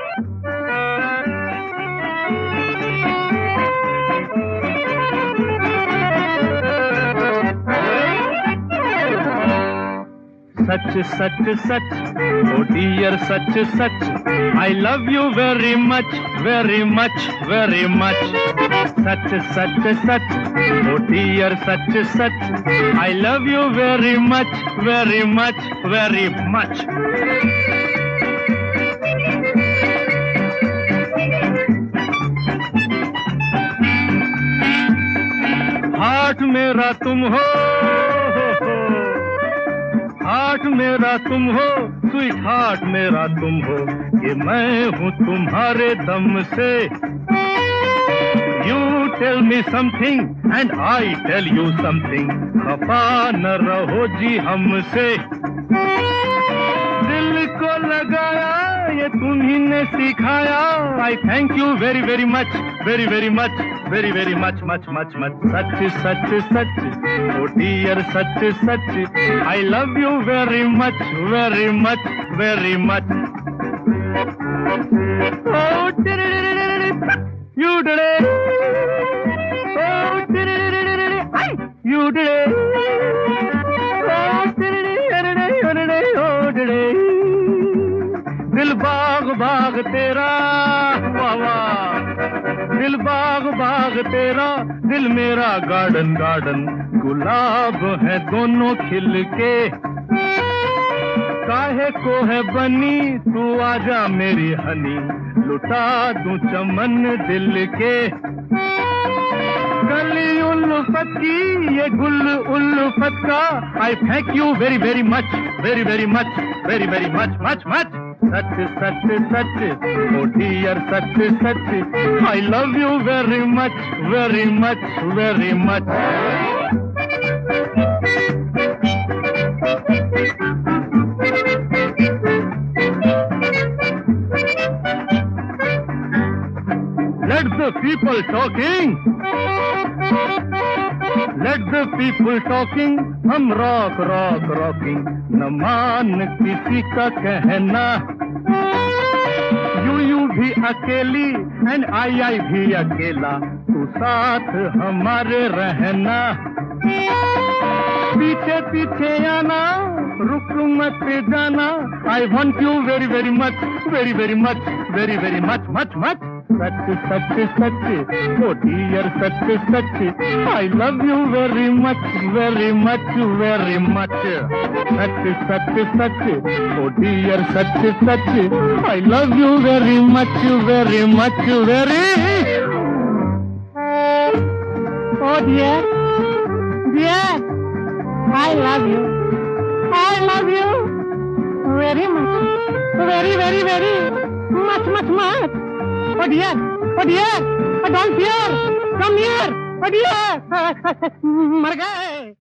सच सच सच oh dear सच सच I love you very much very much very much सच सच सच ओ डियर सच सच I love you very much very much very much. Heart मेरा तुम हो, हार्ट मेरा तुम हो, स्वीट हार्ट मेरा तुम हो, ये मैं हूँ तुम्हारे दम से। You tell me something and I tell you something, खफा न रहो जी हमसे। दिल को लगाया ये तुम्ही ने सिखाया, I thank you very very much, very very much, very very much much much much। सच सच सच ओ डियर सच सच I love you very much very much very much। Oh you did it, oh you did it, oh did it। दिल बाग बाग तेरा वाह वाह, दिल बाग बाग तेरा, दिल मेरा गार्डन गार्डन, गुलाब है दोनों खिल के। काहे को है बनी तू आजा मेरी हनी, लुटा दूं चमन दिल के। गली उल्फत की ये गुल उल्फत का, I thank you very very much very very much very very much much much. सच सच सच ओ डियर सच सच I love you very much very much very much. Let the people talking, let the people talking, हम rock rock rocking, न मान किसी का कहना। यू भी अकेली एंड आई भी अकेला, तू साथ हमारे रहना। पीछे पीछे आना रुक मत जाना, I want you very very much very very much very very much much much. सच सच सच ओ डियर सच सच I love you very much very much very much. सच सच सच ओ डियर सच सच I love you very much very much very. Oh dear dear I love you very much very very very much much much. Oh dear, don't fear, come here, oh dear, मर गए।